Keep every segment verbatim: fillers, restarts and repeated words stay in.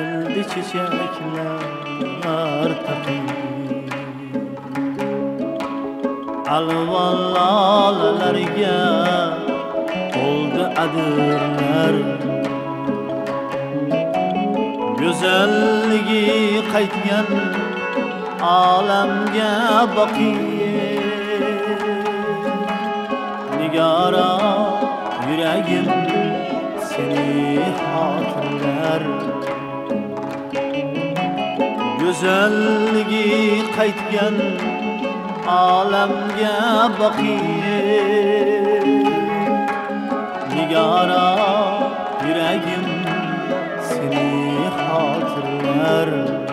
keldi çiçekler takip alvan lalalarga oldu adirlar güzelligi qaytgan alamga boqib nigara yuragim seni hatırlar güzelligi qaytgan alamga boqib nigara yuragim seni hatırlar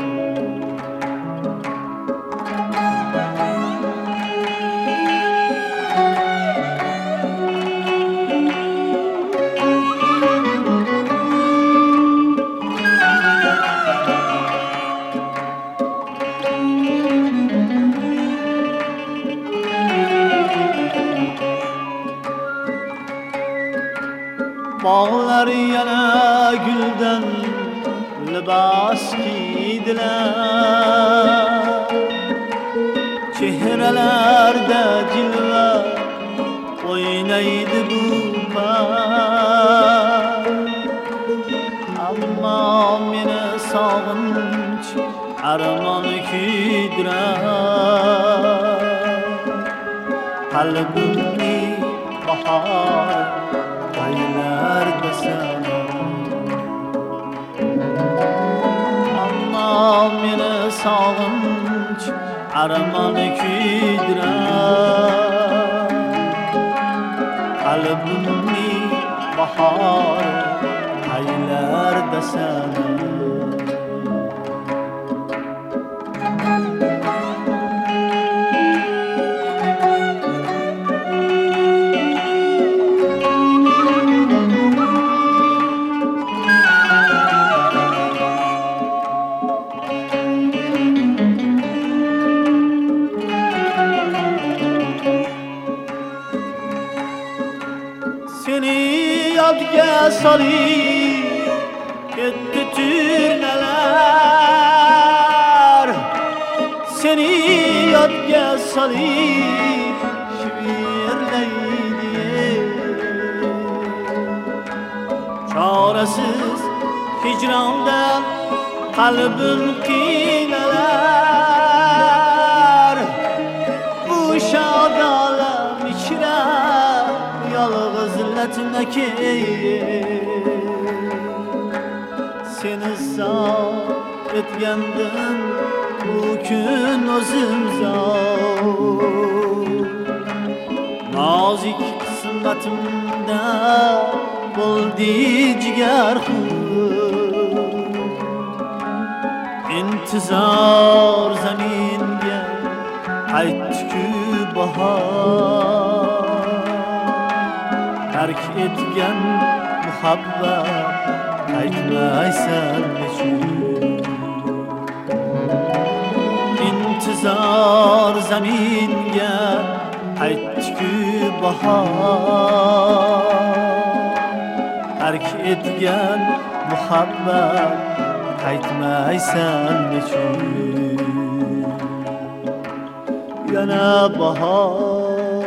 Bağlar yana gülden libas giydiler Çehrelerde cilve oynaydı bu bahar Amma meni sağınç arman kuydirar Kalbimni bahar aylar desem Amma meni sağınç arman kuydirar Kalbimni bahar aylar desem Seni yadga solib ketdi turnalar Seni yadga solib shivirlaydi Çaresiz hicrondan qalbim qiynalar Bu şadalam ichra yalg'izlatmaki Seni sağ etgandim bu kun o'zim zor Nozik qismatimda bo'ldi jigar intizor zaminga qaytdi-ku bahor Terk etgan muhabbat qaytmaysan nechun intizor zaminga qaytdi-ku bahor Terk etgan muhabbat qaytmaysan nechun yana bahor